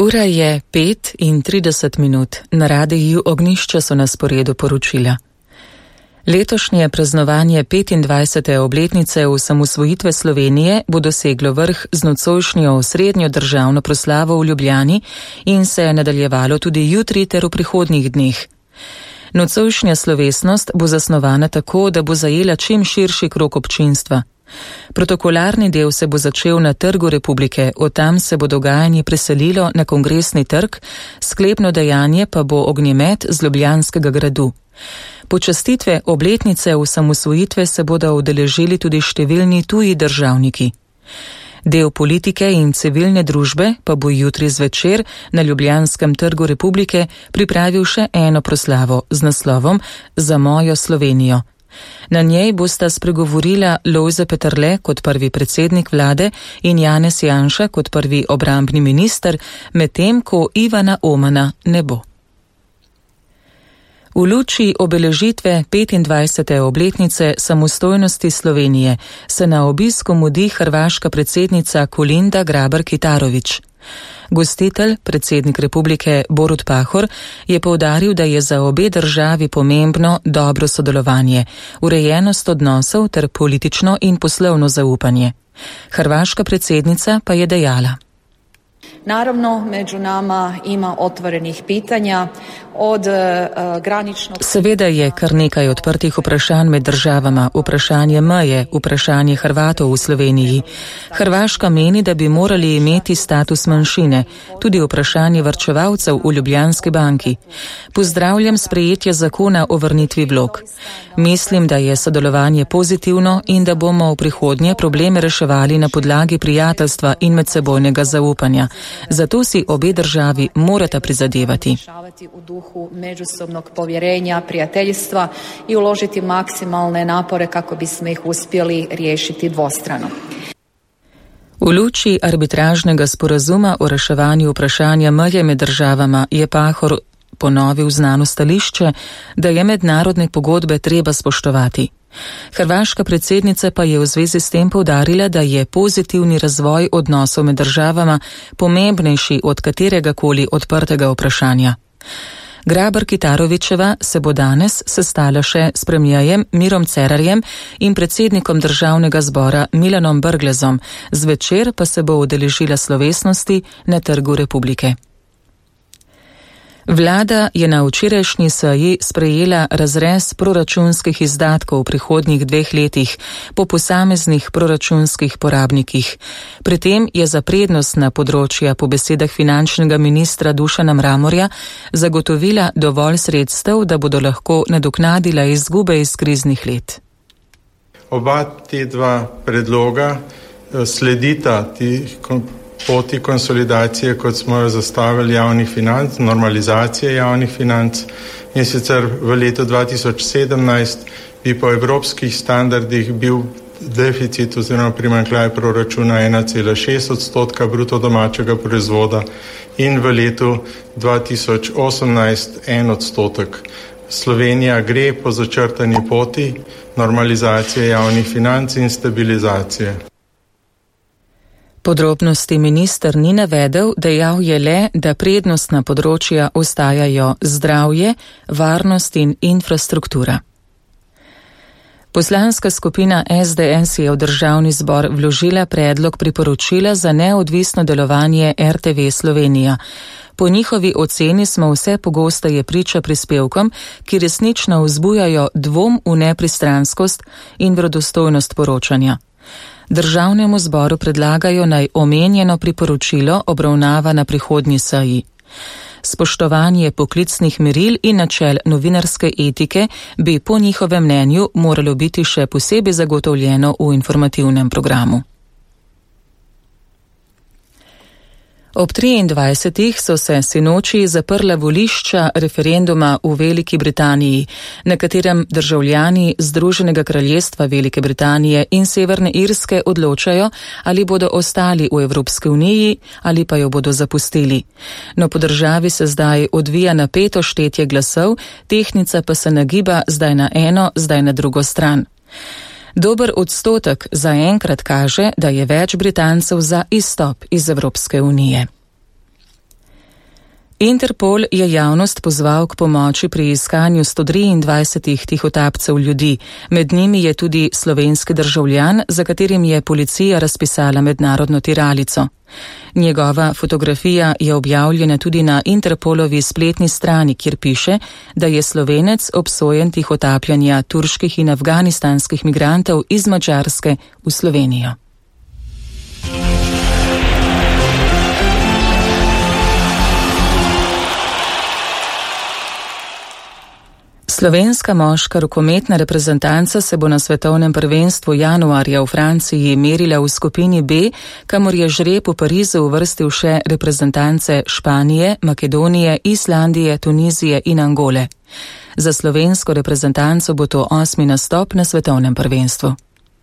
Ura je 5:30, na radiju Ognjišče so na sporedu poročila. Letošnje praznovanje 25. obletnice osamosvojitve Slovenije bo doseglo vrh z nocojšnjo osrednjo državno proslavo v Ljubljani in se nadaljevalo tudi jutri ter v prihodnjih dneh. Nocojšnja slovesnost bo zasnovana tako, da bo zajela čim širši krog občinstva. Protokolarni del se bo začel na Trgu Republike, od tam se bo dogajanje preselilo na Kongresni trg, sklepno dejanje pa bo ognjemet z Ljubljanskega gradu. Počastitve obletnice osamosvojitve se bodo udeležili tudi številni tuji državniki. Del politike in civilne družbe pa bo jutri zvečer na Ljubljanskem trgu Republike pripravil še eno proslavo z naslovom Za mojo Slovenijo. Na njej bosta spregovorila Lojze Peterle kot prvi predsednik vlade in Janez Janša kot prvi obrambni minister, medtem ko Ivana Omana ne bo. V luči obeležitve 25. obletnice samostojnosti Slovenije se na obisku mudi hrvaška predsednica Kolinda Grabar-Kitarović. Gostitelj, predsednik republike Borut Pahor, je poudaril, da je za obe državi pomembno dobro sodelovanje, urejenost odnosov ter politično in poslovno zaupanje. Hrvaška predsednica pa je dejala: Naravno, među nama ima otvorenih pitanja od graničnog... Seveda je kar nekaj odprtih vprašanj med državama, vprašanje meje, vprašanje Hrvatov v Sloveniji. Hrvaška meni, da bi morali imeti status manjšine, tudi vprašanje varčevalcev v Ljubljanski banki. Pozdravljam sprejetje zakona o vrnitvi vlog. Mislim, da je sodelovanje pozitivno in da bomo v prihodnje probleme reševali na podlagi prijateljstva in medsebojnega zaupanja. Zato si obe državi morata prizadevati. U duhu međusobnog povjerenja, prijateljstva i uložiti maksimalne napore kako bismo ih uspjeli riješiti dvostrano. V luči arbitražnega sporazuma o reševanju vprašanja meje med državama je Pahor ponovil znano stališče, da je mednarodne pogodbe treba spoštovati. Hrvaška predsednica pa je v zvezi s tem poudarila, da je pozitivni razvoj odnosov med državama pomembnejši od kateregakoli odprtega vprašanja. Grabar-Kitarovićeva se bo danes sestala še s premijerjem Mirom Cerarjem in predsednikom državnega zbora Milanom Brglezom, zvečer pa se bo udeležila slovesnosti na Trgu Republike. Vlada je na včerajšnji seji sprejela razrez proračunskih izdatkov v prihodnjih 2 letih po posameznih proračunskih porabnikih. Pri tem je za prednostna področja po besedah finančnega ministra Dušana Mramorja zagotovila dovolj sredstev, da bodo lahko nadoknadila izgube iz kriznih let. Oba te dva predloga sledita poti konsolidacije, kot smo jo zastavili, javnih financ, normalizacije javnih financ, in sicer v letu 2017 bi po evropskih standardih bil deficit oziroma primanjkljaj proračuna 1,6% bruto domačega proizvoda in v letu 2018 1%. Slovenija gre po začrtani poti normalizacije javnih financ in stabilizacije. Podrobnosti minister ni navedel, dejal je le, da prednostna področja ostajajo zdravje, varnost in infrastruktura. Poslanska skupina SDS je v državni zbor vložila predlog priporočila za neodvisno delovanje RTV Slovenija. Po njihovi oceni smo vse pogosteje priča prispevkom, ki resnično vzbujajo dvom v nepristranskost in verodostojnost poročanja. Državnemu zboru predlagajo naj omenjeno priporočilo obravnava na prihodnji seji. Spoštovanje poklicnih meril in načel novinarske etike bi po njihovem mnenju moralo biti še posebej zagotovljeno v informativnem programu. Ob 23. so se sinoči zaprla volišča referenduma v Veliki Britaniji, na katerem državljani Združenega kraljestva Velike Britanije in Severne Irske odločajo, ali bodo ostali v Evropski uniji ali pa jo bodo zapustili. No, po državi se zdaj odvija napeto štetje glasov, tehtnica pa se nagiba zdaj na eno, zdaj na drugo stran. Dober odstotek zaenkrat kaže, da je več Britancev za izstop iz Evropske unije. Interpol je javnost pozval k pomoči pri iskanju 123 tihotapcev ljudi. Med njimi je tudi slovenski državljan, za katerim je policija razpisala mednarodno tiralico. Njegova fotografija je objavljena tudi na Interpolovi spletni strani, kjer piše, da je Slovenec obsojen tihotapljanja turških in afganistanskih migrantov iz Madžarske v Slovenijo. Slovenska moška rokometna reprezentanca se bo na svetovnem prvenstvu januarja v Franciji merila v skupini B, kamor je žreb v Parizu uvrstil še reprezentance Španije, Makedonije, Islandije, Tunizije in Angole. Za slovensko reprezentanco bo to 8. nastop na svetovnem prvenstvu.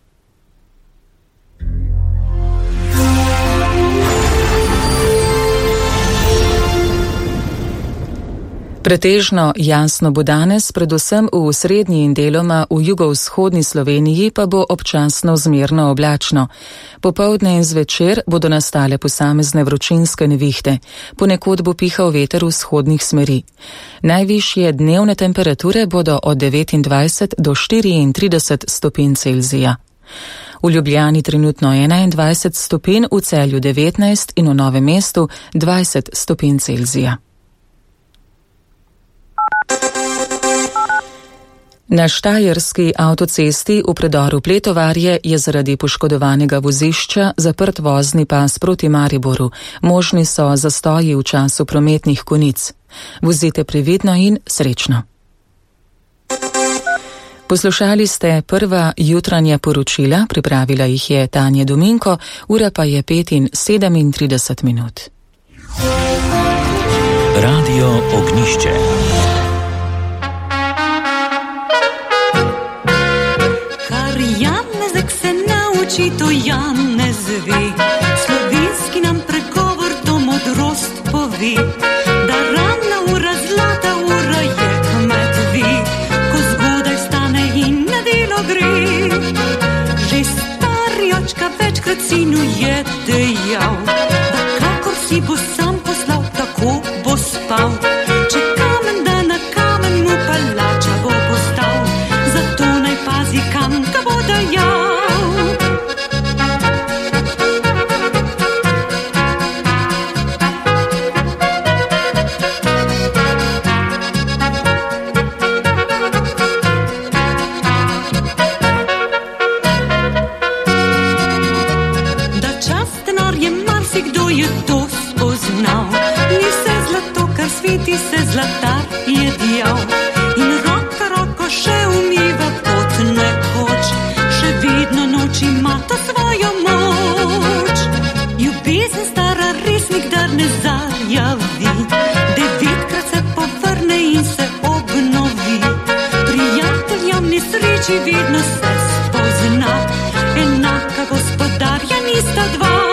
Pretežno jasno bo danes, predvsem v srednji in deloma v jugovzhodni Sloveniji pa bo občasno zmerno oblačno. Popoldne in zvečer bodo nastale posamezne vročinske nevihte. Ponekod bo pihal veter vzhodnih smeri. Najvišje dnevne temperature bodo od 29 do 34 stopinj Celzija. V Ljubljani trenutno 21 stopinj, v Celju 19 in v Novem mestu 20 stopinj Celzija. Na štajerski avtocesti v predoru Pletovarje je zaradi poškodovanega vozišča zaprt vozni pas proti Mariboru. Možni so zastoji v času prometnih konic. Vozite previdno in srečno. Poslušali ste prva jutranja poročila, pripravila jih je Tanja Dominko, ura pa je 5:37. Radio Ognišče. To Janez ve, slovenski nam pregovor to modrost pove, da rana ura zlata ura je kmet ve, ko zgodaj stane in na delo gre. Že stari očka večkrat sinu je dejal, da kakor si bo sam poslal, tako bo spal. Če kamen da na kamen mu palača bo postal, zato naj pazi kam ga bo dajal. Zlatar je dijal in roka roko še umiva pot nekoč, še vidno noč ima to svojo moč. Ljubezen stara res nikdar ne zajavi, 9krat se povrne in se obnovi. Prijateljem nesreči vedno se spozna, enaka gospodarja nista dva.